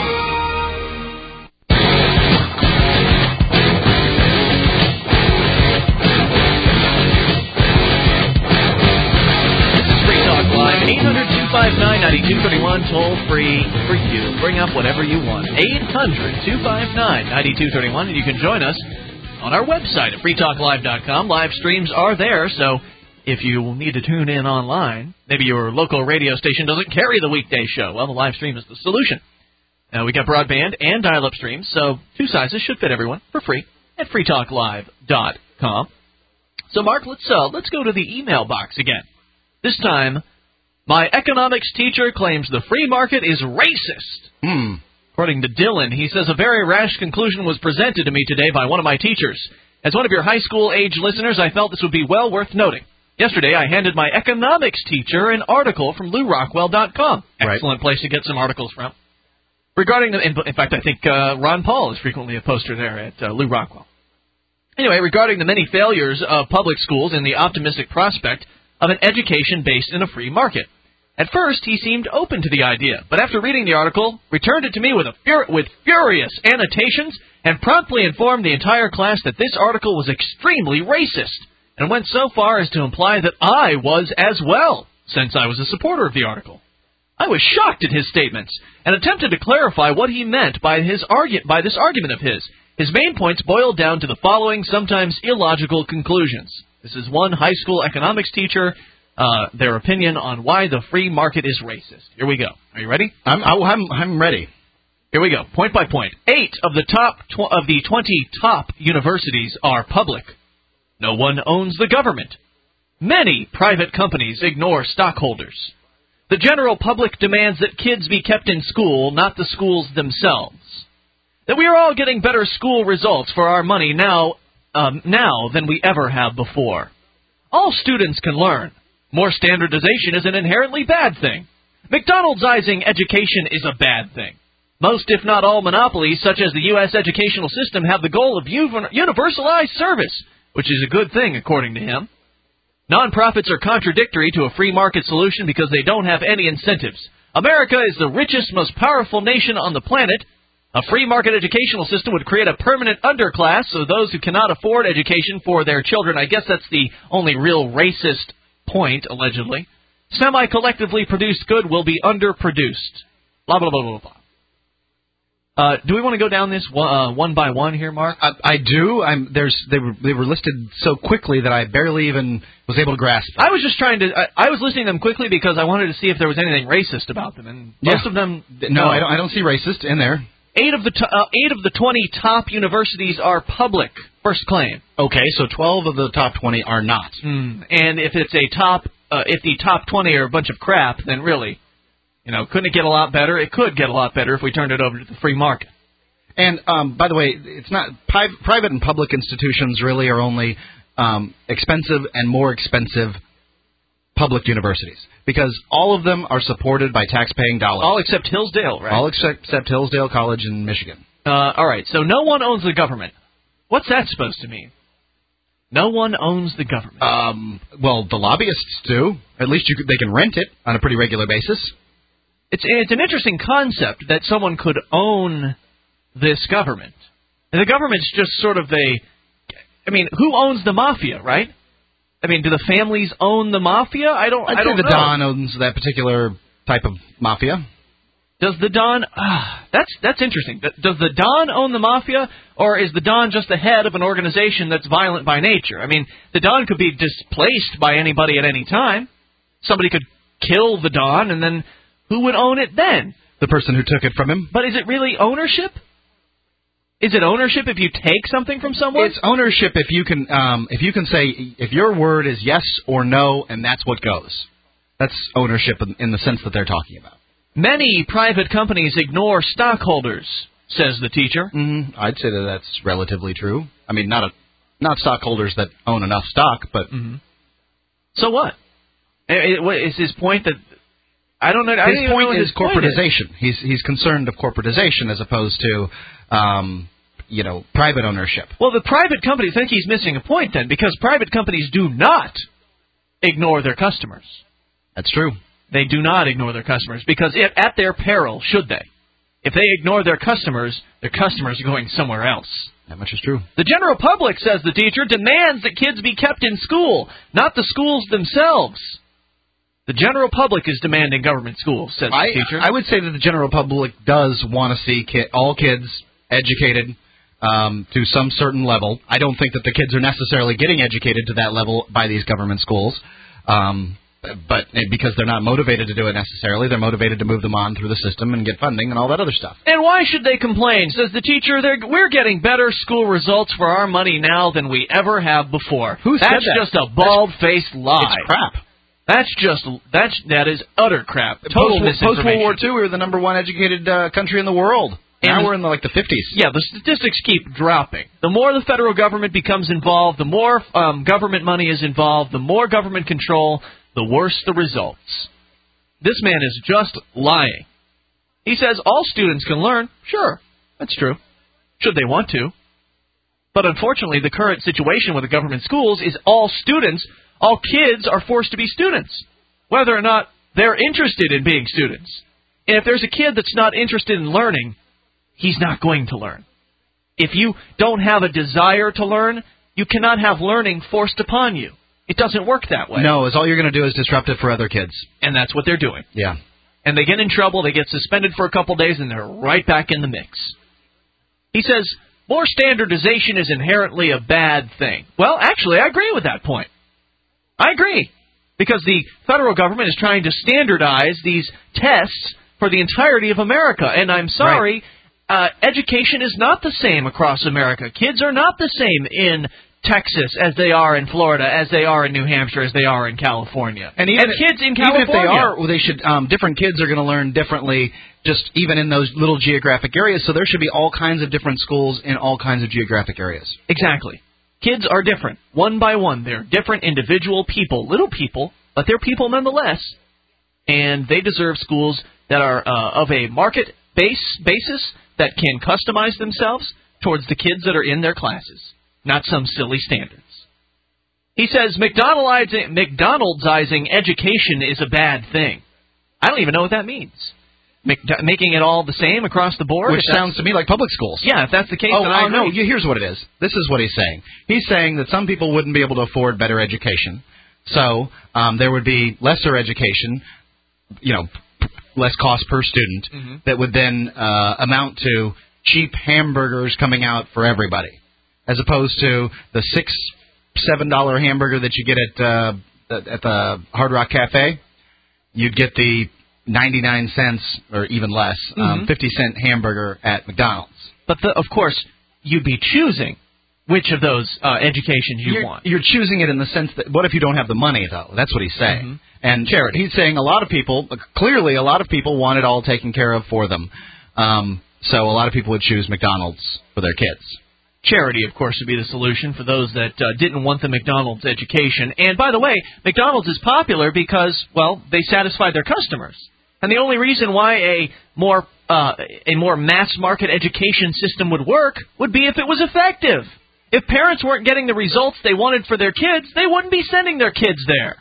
This is Free Talk Live, eight hundred, two five nine, nine two three one, toll free for you. Bring up whatever you want. eight hundred, two five nine, nine two three one, and you can join us on our website at free talk live dot com. Live streams are there, so if you need to tune in online, maybe your local radio station doesn't carry the weekday show, well, the live stream is the solution. Now, we got broadband and dial-up streams, so two sizes should fit everyone for free at free talk live dot com. So, Mark, let's uh, let's go to the email box again. This time, my economics teacher claims the free market is racist. Hmm. According to Dylan, he says a very rash conclusion was presented to me today by one of my teachers. As one of your high school-age listeners, I felt this would be well worth noting. Yesterday, I handed my economics teacher an article from Lew Rockwell dot com. Excellent place to get some articles from. Regarding the, in, in fact, I think uh, Ron Paul is frequently a poster there at uh, Lew Rockwell. Anyway, regarding the many failures of public schools and the optimistic prospect of an education based in a free market. At first, he seemed open to the idea, but after reading the article, returned it to me with, a fur- with furious annotations and promptly informed the entire class that this article was extremely racist, and went so far as to imply that I was as well, since I was a supporter of the article. I was shocked at his statements, and attempted to clarify what he meant by, his argu- by this argument of his. His main points boiled down to the following sometimes illogical conclusions. This is one high school economics teacher, uh, their opinion on why the free market is racist. Here we go. Are you ready? I'm I'm I'm ready. Here we go. Point by point. Eight of the top tw- of the twenty top universities are public. No one owns the government. Many private companies ignore stockholders. The general public demands that kids be kept in school, not the schools themselves. That we are all getting better school results for our money now, um, now than we ever have before. All students can learn. More standardization is an inherently bad thing. McDonald'sizing education is a bad thing. Most, if not all, monopolies, such as the U S educational system, have the goal of universalized service, which is a good thing, according to him. Nonprofits are contradictory to a free market solution because they don't have any incentives. America is the richest, most powerful nation on the planet, A free market educational system would create a permanent underclass, so those who cannot afford education for their children, I guess that's the only real racist point, allegedly, semi-collectively produced good will be underproduced. Blah, blah, blah, blah, blah. Uh, do we want to go down this one, uh, one by one here, Mark? I, I do. I'm, there's, they were they were listed so quickly that I barely even was able to grasp them. I was just trying to. I, I was listening to them quickly because I wanted to see if there was anything racist about them, and most yeah. of them. No, no, I don't. I don't see racist in there. Eight of the t- uh, eight of the twenty top universities are public. First claim. Okay, so twelve of the top twenty are not. Mm, and if it's a top, uh, if the top twenty are a bunch of crap, then really, you know, couldn't it get a lot better? It could get a lot better if we turned it over to the free market. And, um, by the way, it's not pri- private and public institutions really are only um, expensive and more expensive public universities because all of them are supported by tax-paying dollars. All except Hillsdale, right? All except, except Hillsdale College in Michigan. Uh, all right, so no one owns the government. What's that supposed to mean? No one owns the government. Um, well, the lobbyists do. At least you could, they can rent it on a pretty regular basis. It's it's an interesting concept that someone could own this government. And the government's just sort of a... I mean, who owns the mafia, right? I mean, do the families own the mafia? I don't I'd I don't say the know. Don owns that particular type of mafia. Does the Don... Ah, that's that's interesting. Does the Don own the mafia, or is the Don just the head of an organization that's violent by nature? I mean, the Don could be displaced by anybody at any time. Somebody could kill the Don, and then who would own it then? The person who took it from him. But is it really ownership? Is it ownership if you take something from someone? It's ownership if you can um, if you can say if your word is yes or no, and that's what goes. That's ownership in, in the sense that they're talking about. Many private companies ignore stockholders, says the teacher. Mm-hmm. I'd say that that's relatively true. I mean, not a, not stockholders that own enough stock, but mm-hmm. So what? Is his point that I don't know? I his don't point know is his point corporatization. Is. He's he's concerned of corporatization as opposed to. Um, you know, private ownership. Well, the private companies think he's missing a point then, because private companies do not ignore their customers. That's true. They do not ignore their customers, because if, at their peril, should they? If they ignore their customers, their customers are going somewhere else. That much is true. The general public, says the teacher, demands that kids be kept in school, not the schools themselves. The general public is demanding government schools, says I, the teacher. I would say that the general public does want to see ki- all kids educated um, to some certain level. I don't think that the kids are necessarily getting educated to that level by these government schools, um, but because they're not motivated to do it necessarily, they're motivated to move them on through the system and get funding and all that other stuff. And why should they complain, says the teacher? They're, we're getting better school results for our money now than we ever have before. Who said That's that? just a bald-faced lie. It's crap. That's just that's that is utter crap. Total Post, misinformation. Post World War Two, we were the number one educated uh, country in the world. Now And we're in the, like the fifties. Yeah, the statistics keep dropping. The more the federal government becomes involved, the more um, government money is involved, the more government control, the worse the results. This man is just lying. He says all students can learn. Sure, that's true. Should they want to. But unfortunately, the current situation with the government schools is all students, all kids are forced to be students, whether or not they're interested in being students. And if there's a kid that's not interested in learning, he's not going to learn. If you don't have a desire to learn, you cannot have learning forced upon you. It doesn't work that way. No, it's all you're going to do is disrupt it for other kids. And that's what they're doing. Yeah. And they get in trouble, they get suspended for a couple days, and they're right back in the mix. He says, more standardization is inherently a bad thing. Well, actually, I agree with that point. I agree. Because the federal government is trying to standardize these tests for the entirety of America. And I'm sorry, right. uh, education is not the same across America. Kids are not the same in Texas as they are in Florida, as they are in New Hampshire, as they are in California. And even and kids in even California. if they are, well, they should. Um, different kids are going to learn differently, just even in those little geographic areas. So there should be all kinds of different schools in all kinds of geographic areas. Exactly. Kids are different, one by one. They're different individual people, little people, but they're people nonetheless. And they deserve schools that are uh, of a market base basis that can customize themselves towards the kids that are in their classes, not some silly standards. He says McDonaldizing, McDonaldizing education is a bad thing. I don't even know what that means. Make, making it all the same across the board? Which sounds to me like public schools. Yeah, if that's the case, oh, then I oh, agree. no, here's what it is. This is what he's saying. He's saying that some people wouldn't be able to afford better education, so um, there would be lesser education, you know, less cost per student, mm-hmm. that would then uh, amount to cheap hamburgers coming out for everybody, as opposed to the six, seven dollar hamburger that you get at uh, at the Hard Rock Cafe. You'd get the ninety-nine cents or even less, mm-hmm. um, fifty cent hamburger at McDonald's. But, the, of course, you'd be choosing which of those uh, educations you you're, want. You're choosing it in the sense that, what if you don't have the money, though? That's what he's saying. Mm-hmm. And charity. He's saying a lot of people, clearly a lot of people want it all taken care of for them. Um, so a lot of people would choose McDonald's for their kids. Charity, of course, would be the solution for those that uh, didn't want the McDonald's education. And, by the way, McDonald's is popular because, well, they satisfy their customers. And the only reason why a more uh, a more mass-market education system would work would be if it was effective. If parents weren't getting the results they wanted for their kids, they wouldn't be sending their kids there.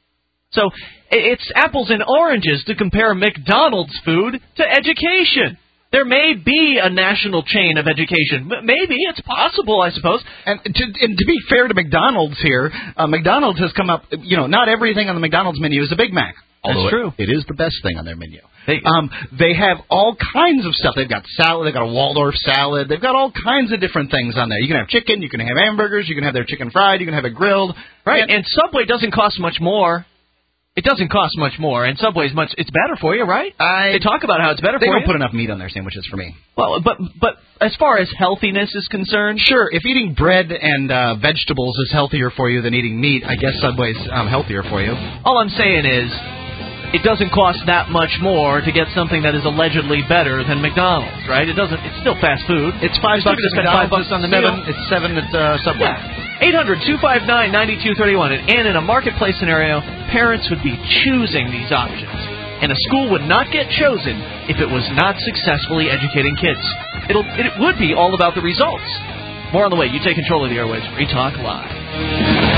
So it's apples and oranges to compare McDonald's food to education. There may be a national chain of education. Maybe. It's possible, I suppose. And to, and to be fair to McDonald's here, uh, McDonald's has come up, you know, not everything on the McDonald's menu is a Big Mac. That's true. It, it is the best thing on their menu. They, um, they have all kinds of stuff. They've got salad. They've got a Waldorf salad. They've got all kinds of different things on there. You can have chicken. You can have hamburgers. You can have their chicken fried. You can have it grilled. Right. And, and Subway doesn't cost much more. It doesn't cost much more, and Subway's much. It's better for you, right? I, they talk about how it's better they for you. They don't put enough meat on their sandwiches for me. Well, but but as far as healthiness is concerned, sure. If eating bread and uh, vegetables is healthier for you than eating meat, I guess Subway's um, healthier for you. All I'm saying is, it doesn't cost that much more to get something that is allegedly better than McDonald's, right? It doesn't. It's still fast food. It's five bucks to spend five bucks on the seven, meal. It's seven at uh, Subway. Yeah. eight hundred two five nine nine two three one. And in a marketplace scenario, parents would be choosing these options. And a school would not get chosen if it was not successfully educating kids. It'll, it would be all about the results. More on the way. You take control of the airwaves. Free Talk Live.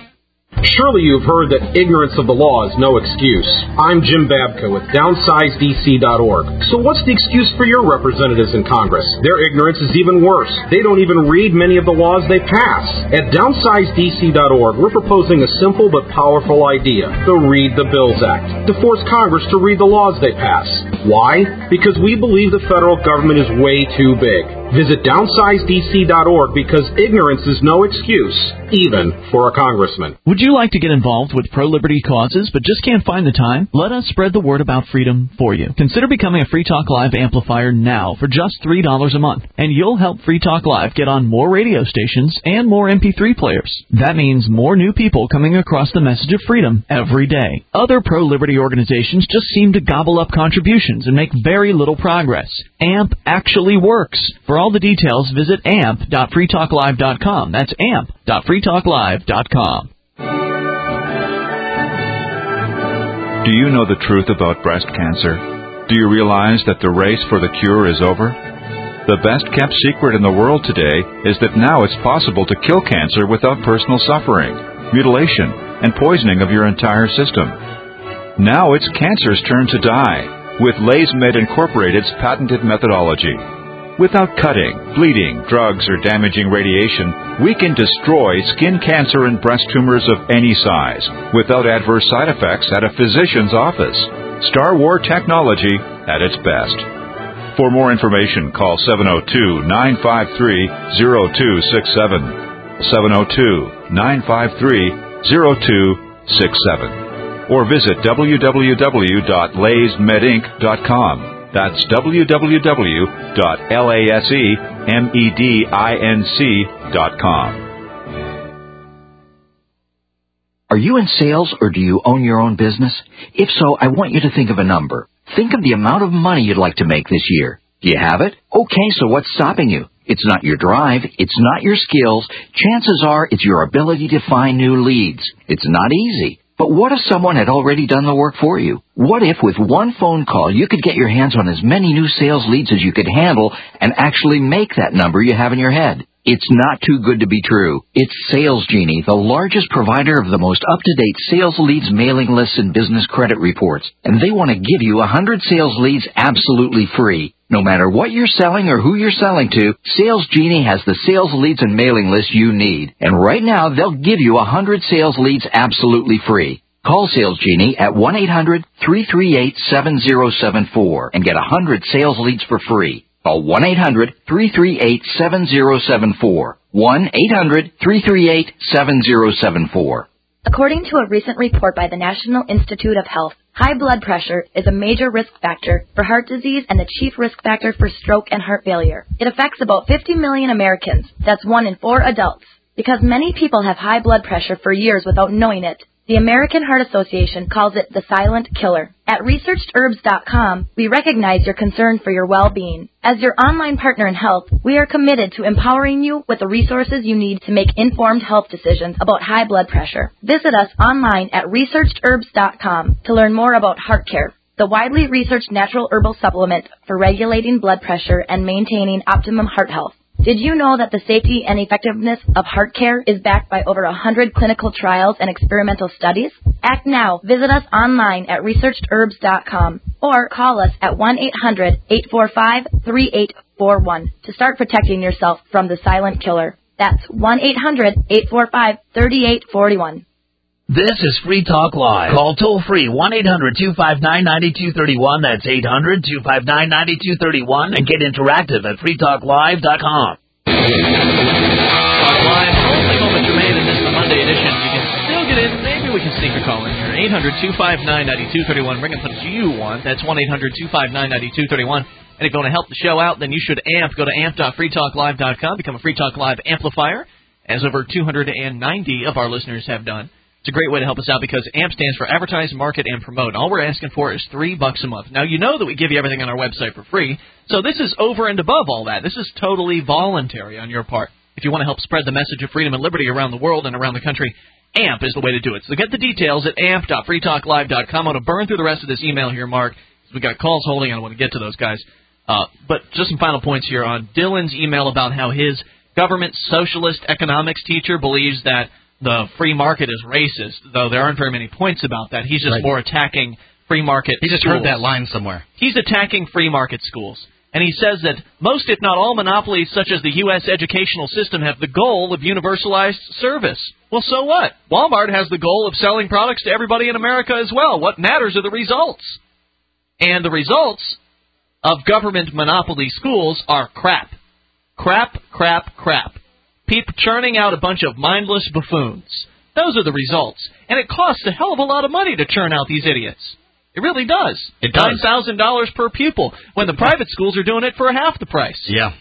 Surely you've heard that ignorance of the law is no excuse. I'm Jim Babka with downsize D C dot org. So what's the excuse for your representatives in Congress? Their ignorance is even worse. They don't even read many of the laws they pass. At downsize D C dot org, we're proposing a simple but powerful idea, the Read the Bills Act, to force Congress to read the laws they pass. Why? Because we believe the federal government is way too big. Visit downsize D C dot org because ignorance is no excuse, even for a congressman. Would you like to get involved with pro-liberty causes but just can't find the time? Let us spread the word about freedom for you. Consider becoming a Free Talk Live amplifier now for just three dollars a month, and you'll help Free Talk Live get on more radio stations and more M P three players. That means more new people coming across the message of freedom every day. Other pro-liberty organizations just seem to gobble up contributions and make very little progress. A M P actually works. For all the details, visit amp dot free talk live dot com. That's amp dot free talk live dot com. Do you know the truth about breast cancer? Do you realize that the race for the cure is over? The best-kept secret in the world today is that now it's possible to kill cancer without personal suffering, mutilation, and poisoning of your entire system. Now it's cancer's turn to die with LaysMed Incorporated's patented methodology. Without cutting, bleeding, drugs, or damaging radiation, we can destroy skin cancer and breast tumors of any size without adverse side effects at a physician's office. Star War technology at its best. For more information, call seven oh two, nine five three, oh two six seven, seven oh two, nine five three, oh two six seven, or visit w w w dot lays med inc dot com. That's w w w dot lays med dot com. Are you in sales or do you own your own business? If so, I want you to think of a number. Think of the amount of money you'd like to make this year. Do you have it? Okay, so what's stopping you? It's not your drive. It's not your skills. Chances are it's your ability to find new leads. It's not easy. But what if someone had already done the work for you? What if with one phone call you could get your hands on as many new sales leads as you could handle and actually make that number you have in your head? It's not too good to be true. It's Sales Genie, the largest provider of the most up-to-date sales leads, mailing lists, and business credit reports. And they want to give you one hundred sales leads absolutely free. No matter what you're selling or who you're selling to, Sales Genie has the sales leads and mailing lists you need. And right now, they'll give you one hundred sales leads absolutely free. Call Sales Genie at one eight hundred, three three eight, seven zero seven four and get one hundred sales leads for free. Call one eight hundred, three three eight, seven zero seven four. one eight hundred, three three eight, seven zero seven four. According to a recent report by the National Institute of Health, high blood pressure is a major risk factor for heart disease and the chief risk factor for stroke and heart failure. It affects about fifty million Americans. That's one in four adults. Because many people have high blood pressure for years without knowing it, the American Heart Association calls it the silent killer. At researched herbs dot com, we recognize your concern for your well-being. As your online partner in health, we are committed to empowering you with the resources you need to make informed health decisions about high blood pressure. Visit us online at researched herbs dot com to learn more about Heart Care, the widely researched natural herbal supplement for regulating blood pressure and maintaining optimum heart health. Did you know that the safety and effectiveness of Heart Care is backed by over one hundred clinical trials and experimental studies? Act now. Visit us online at researched herbs dot com or call us at one eight hundred, eight four five, three eight four one to start protecting yourself from the silent killer. That's one eight hundred, eight four five, three eight four one. This is Free Talk Live. Call toll-free one eight hundred, two five nine, nine two three one. That's eight hundred, two five nine, nine two three one. And get interactive at free talk live dot com. Talk Live, only moments remain in this Monday edition. You can still get in. Maybe we can sneak a call in here. eight hundred, two five nine, nine two three one. Bring up what you want. That's one eight hundred, two five nine, nine two three one. And if you want to help the show out, then you should amp. Go to amp dot free talk live dot com. Become a Free Talk Live amplifier, as over two hundred ninety of our listeners have done. It's a great way to help us out because AMP stands for Advertise, Market, and Promote. All we're asking for is three bucks a month. Now, you know that we give you everything on our website for free, so this is over and above all that. This is totally voluntary on your part. If you want to help spread the message of freedom and liberty around the world and around the country, AMP is the way to do it. So get the details at amp dot free talk live dot com. I'm going to burn through the rest of this email here, Mark. We've got calls holding. I don't want to get to those guys. Uh, but just some final points here on Dylan's email about how his government socialist economics teacher believes that the free market is racist, though there aren't very many points about that. He's just right. more attacking free market He just schools. heard that line somewhere. He's attacking free market schools. And he says that most, if not all, monopolies such as the U S educational system have the goal of universalized service. Well, so what? Walmart has the goal of selling products to everybody in America as well. What matters are the results. And the results of government monopoly schools are crap. Crap, crap, crap. People churning out a bunch of mindless buffoons. Those are the results. And it costs a hell of a lot of money to churn out these idiots. It really does. It does. nine thousand dollars per pupil, when the private schools are doing it for half the price. Yeah.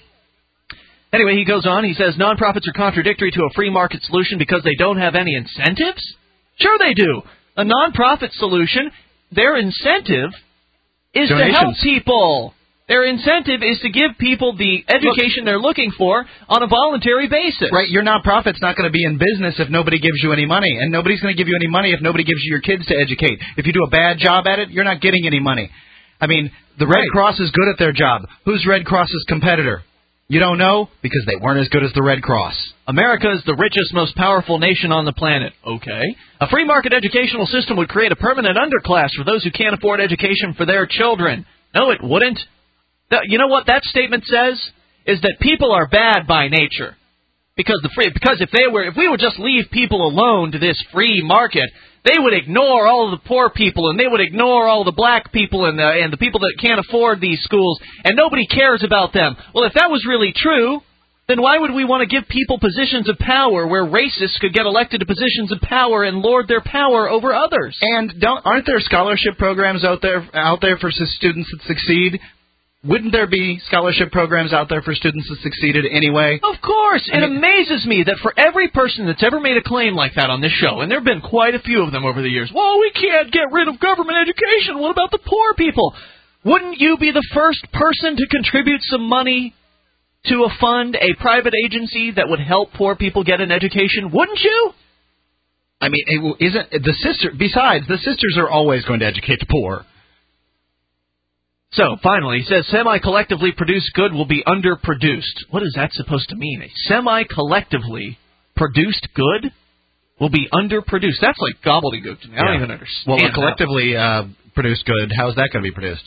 Anyway, he goes on. He says, nonprofits are contradictory to a free market solution because they don't have any incentives? Sure they do. A nonprofit solution, their incentive is Donations. to help people. Their incentive is to give people the education Look, they're looking for on a voluntary basis. Right, your nonprofit's not going to be in business if nobody gives you any money, and nobody's going to give you any money if nobody gives you your kids to educate. If you do a bad job at it, you're not getting any money. I mean, the Red right. Cross is good at their job. Who's Red Cross's competitor? You don't know? Because they weren't as good as the Red Cross. America is the richest, most powerful nation on the planet. Okay. A free market educational system would create a permanent underclass for those who can't afford education for their children. No, it wouldn't. You know what that statement says? Is that people are bad by nature. Because the free, because if they were, if we would just leave people alone to this free market, they would ignore all of the poor people, and they would ignore all the black people and the, and the people that can't afford these schools, and nobody cares about them. Well, if that was really true, then why would we want to give people positions of power where racists could get elected to positions of power and lord their power over others? And don't aren't there scholarship programs out there out there for students that succeed? Wouldn't there be scholarship programs out there for students that succeeded anyway? Of course. I it mean, amazes me that for every person that's ever made a claim like that on this show, and there have been quite a few of them over the years, well, we can't get rid of government education. What about the poor people? Wouldn't you be the first person to contribute some money to a fund, a private agency that would help poor people get an education? Wouldn't you? I mean, it, isn't the sister? Besides, the sisters are always going to educate the poor. So, finally, he says semi-collectively produced good will be underproduced. What is that supposed to mean? A semi-collectively produced good will be underproduced. That's like gobbledygook to me. I don't Yeah. even understand. Well, a how- collectively uh, produced good, how is that going to be produced?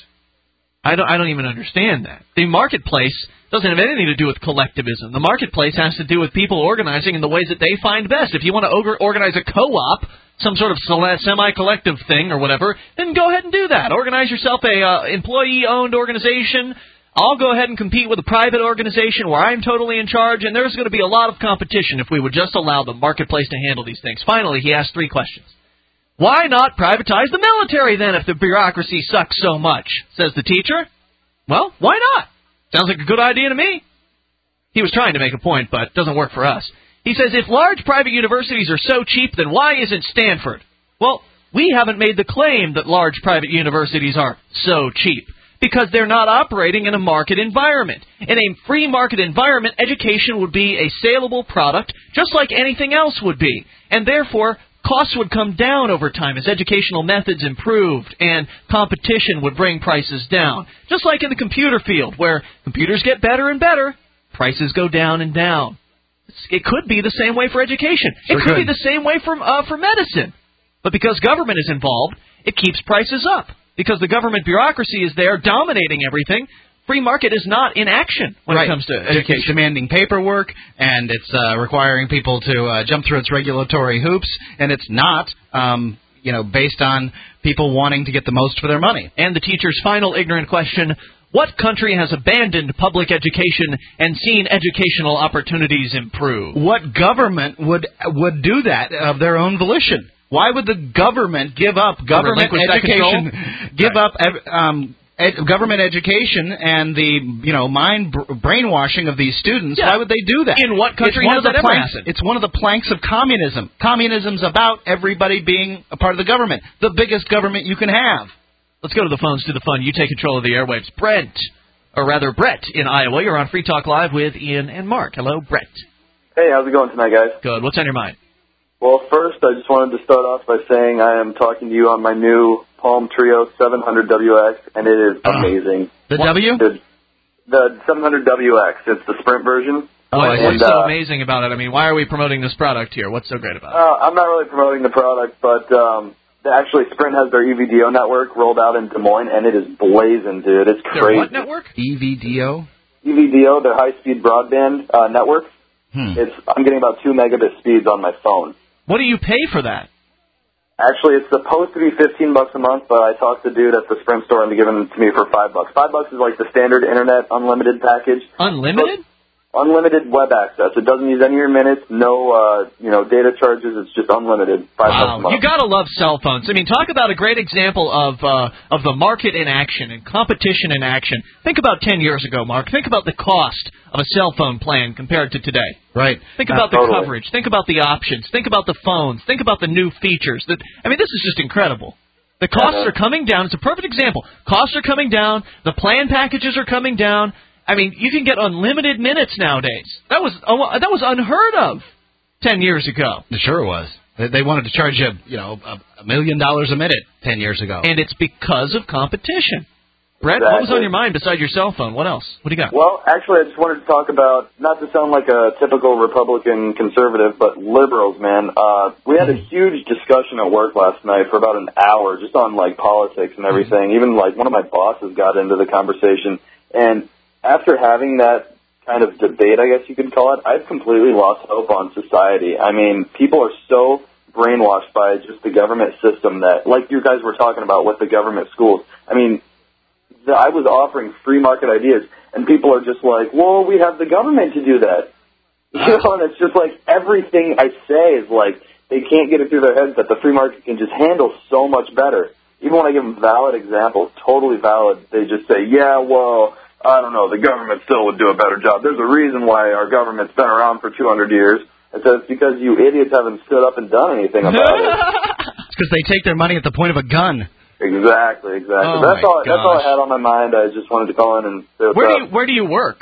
I don't, I don't even understand that. The marketplace doesn't have anything to do with collectivism. The marketplace has to do with people organizing in the ways that they find best. If you want to or- organize a co-op, some sort of semi-collective thing or whatever, then go ahead and do that. Organize yourself a uh, employee-owned organization. I'll go ahead and compete with a private organization where I'm totally in charge, and there's going to be a lot of competition if we would just allow the marketplace to handle these things. Finally, he asked three questions. Why not privatize the military, then, if the bureaucracy sucks so much, says the teacher. Well, why not? Sounds like a good idea to me. He was trying to make a point, but it doesn't work for us. He says, if large private universities are so cheap, then why isn't Stanford? Well, we haven't made the claim that large private universities are so cheap, because they're not operating in a market environment. In a free market environment, education would be a saleable product, just like anything else would be, and therefore costs would come down over time as educational methods improved, and competition would bring prices down. Just like in the computer field, where computers get better and better, prices go down and down. It could be the same way for education. Sure it could, could be the same way for, uh, for medicine. But because government is involved, it keeps prices up. Because the government bureaucracy is there dominating everything, free market is not in action when right. it comes to It's education. demanding paperwork, and it's uh, requiring people to uh, jump through its regulatory hoops, and it's not, um, you know, based on people wanting to get the most for their money. And the teacher's final ignorant question, what country has abandoned public education and seen educational opportunities improve? What government would would do that of their own volition? Why would the government give up government education, give right. up um, ed- government education and the you know mind br- brainwashing of these students? Yeah. Why would they do that? In what country has has that ever planks, happened? It's one of the planks of communism. Communism's about everybody being a part of the government, the biggest government you can have. Let's go to the phones, to the fun. You take control of the airwaves. Brent, or rather Brett in Iowa. You're on Free Talk Live with Ian and Mark. Hello, Brett. Hey, how's it going tonight, guys? Good. What's on your mind? Well, first, I just wanted to start off by saying I am talking to you on my new Palm Trio seven hundred W X, and it is amazing. The W? The, the seven hundred W X. It's the Sprint version. Oh, and, what's so uh, amazing about it? I mean, why are we promoting this product here? What's so great about it? Uh, I'm not really promoting the product, but um, actually Sprint has their E V D O network rolled out in Des Moines, and it is blazing, dude. It's crazy. Their what network? E V D O? E V D O, their high-speed broadband uh, network. Hmm. It's I'm getting about two megabit speeds on my phone. What do you pay for that? Actually, it's supposed to be fifteen bucks a month, but I talked to the dude at the Sprint store and they given it to me for five bucks. Five bucks is like the standard internet unlimited package. Unlimited? So, unlimited web access. It doesn't use any of your minutes, no, uh, you know, data charges. It's just unlimited. Five bucks a Wow, month. you gotta love cell phones. I mean, talk about a great example of uh, of the market in action and competition in action. Think about ten years ago, Mark. Think about the cost of a cell phone plan compared to today. Right. Think Uh, about the totally. coverage. Think about the options. Think about the phones. Think about the new features. That I mean, this is just incredible. The costs Uh-huh. are coming down. It's a perfect example. Costs are coming down. The plan packages are coming down. I mean, you can get unlimited minutes nowadays. That was uh, that was unheard of ten years ago. Sure it was. They, they wanted to charge you, you know, a, a million dollars a minute ten years ago. And it's because of competition. Brett, Exactly. what was on your mind besides your cell phone? What else? What do you got? Well, actually, I just wanted to talk about, not to sound like a typical Republican conservative, but liberals, man. Uh, we had a huge discussion at work last night for about an hour just on, like, politics and everything. Even, like, one of my bosses got into the conversation. And after having that kind of debate, I guess you could call it, I've completely lost hope on society. I mean, people are so brainwashed by just the government system that, like you guys were talking about with the government schools, I mean, the, I was offering free market ideas, and people are just like, well, we have the government to do that. You know, and it's just like everything I say is like, they can't get it through their heads that the free market can just handle so much better. Even when I give them valid examples, totally valid, they just say, yeah, well, I don't know, the government still would do a better job. There's a reason why our government's been around for two hundred years. And so it's because you idiots haven't stood up and done anything about it. It's because they take their money at the point of a gun. Exactly, exactly. Oh that's my all. That's all I gosh. had on my mind. I just wanted to call in and say what's Where do up. you where do you work?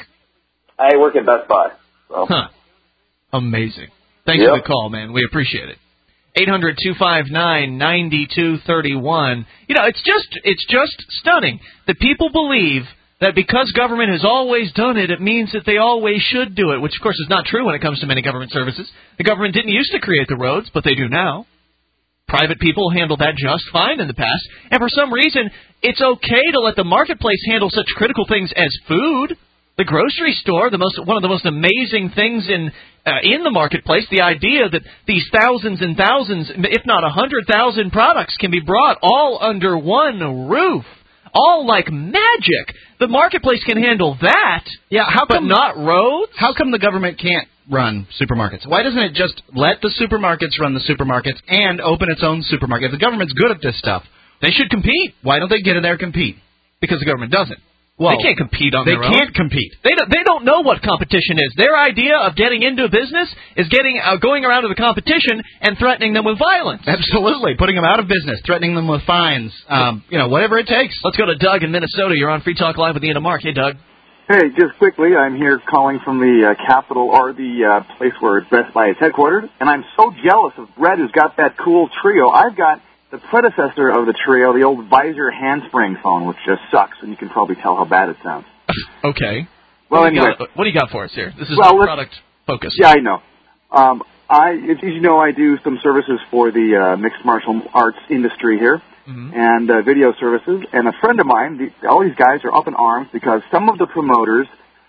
I work at Best Buy. So. Huh. Amazing. Thanks Yep. for the call, man. We appreciate it. eight hundred two five nine nine two three one. You know, it's just it's just stunning that people believe that because government has always done it, it means that they always should do it, which, of course, is not true when it comes to many government services. The government didn't used to create the roads, but they do now. Private people handled that just fine in the past. And for some reason, it's okay to let the marketplace handle such critical things as food. The grocery store, the most one of the most amazing things in uh, in the marketplace, the idea that these thousands and thousands, if not a hundred thousand products can be brought all under one roof. All like magic. The marketplace can handle that. Yeah, how come but not roads? How come the government can't run supermarkets? Why doesn't it just let the supermarkets run the supermarkets and open its own supermarket? The government's good at this stuff. They should compete. Why don't they get in there and compete? Because the government doesn't. Well, they can't compete on they their own. They can't compete. They don't, they don't know what competition is. Their idea of getting into a business is getting uh, going around to the competition and threatening them with violence. Absolutely. Putting them out of business, threatening them with fines, um, you know, whatever it takes. Let's go to Doug in Minnesota. You're on Free Talk Live with Ian and Mark. Hey, Doug. Hey, just quickly, I'm here calling from the uh, Capitol, or the uh, place where Best Buy is headquartered, and I'm so jealous of Brett, who's got that cool Trio. I've got the predecessor of the Trio, the old Visor handspring phone, which just sucks, and you can probably tell how bad it sounds. Okay. Well, what anyway. Got, what do you got for us here? This is well, not product focused. Yeah, I know. Um, I, as you know, I do some services for the uh, mixed martial arts industry here, mm-hmm. and uh, video services. And a friend of mine, the, all these guys are up in arms because some of the promoters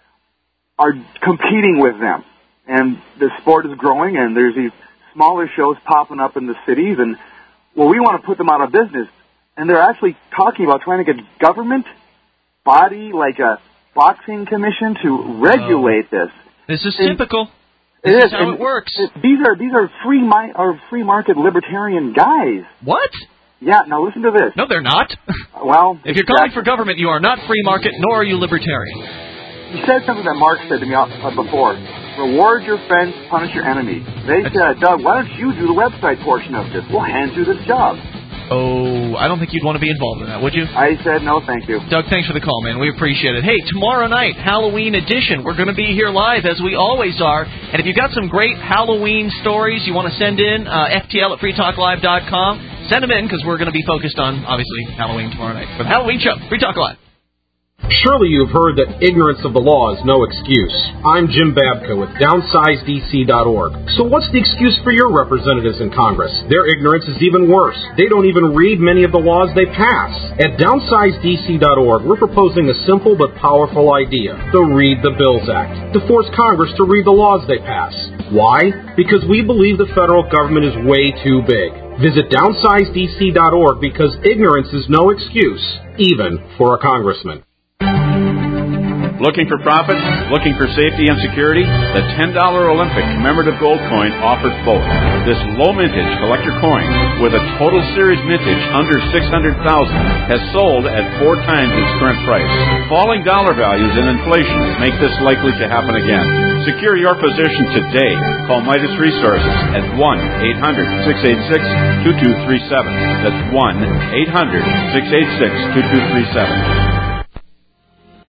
are competing with them. And the sport is growing, and there's these smaller shows popping up in the cities, and, well, we want to put them out of business. And they're actually talking about trying to get government body, like a boxing commission, to regulate oh. this. This is and typical. This is is how and it works. These are these are free mi- or free market libertarian guys. What? Yeah. Now listen to this. No, they're not. Well, if you're calling for government, you are not free market, nor are you libertarian. You said something that Mark said to me before. Reward your friends, punish your enemies. They said, Doug, why don't you do the website portion of this? We'll hand you this job. Oh, I don't think you'd want to be involved in that, would you? I said no, thank you. Doug, thanks for the call, man. We appreciate it. Hey, tomorrow night, Halloween edition. We're going to be here live, as we always are. And if you've got some great Halloween stories you want to send in, uh, F T L at free talk live dot com. Send them in, because we're going to be focused on, obviously, Halloween tomorrow night. For the Halloween show, Free Talk Live. Surely you've heard that ignorance of the law is no excuse. I'm Jim Babka with downsize D C dot org. So what's the excuse for your representatives in Congress? Their ignorance is even worse. They don't even read many of the laws they pass. At downsize D C dot org, we're proposing a simple but powerful idea, the Read the Bills Act, to force Congress to read the laws they pass. Why? Because we believe the federal government is way too big. Visit downsize D C dot org because ignorance is no excuse, even for a congressman. Looking for profit? Looking for safety and security? The ten dollar Olympic commemorative gold coin offers both. This low mintage collector coin, with a total series mintage under six hundred thousand dollars, has sold at four times its current price. Falling dollar values and inflation make this likely to happen again. Secure your position today. Call Midas Resources at one eight hundred six eight six two two three seven. That's one eight hundred six eight six two two three seven.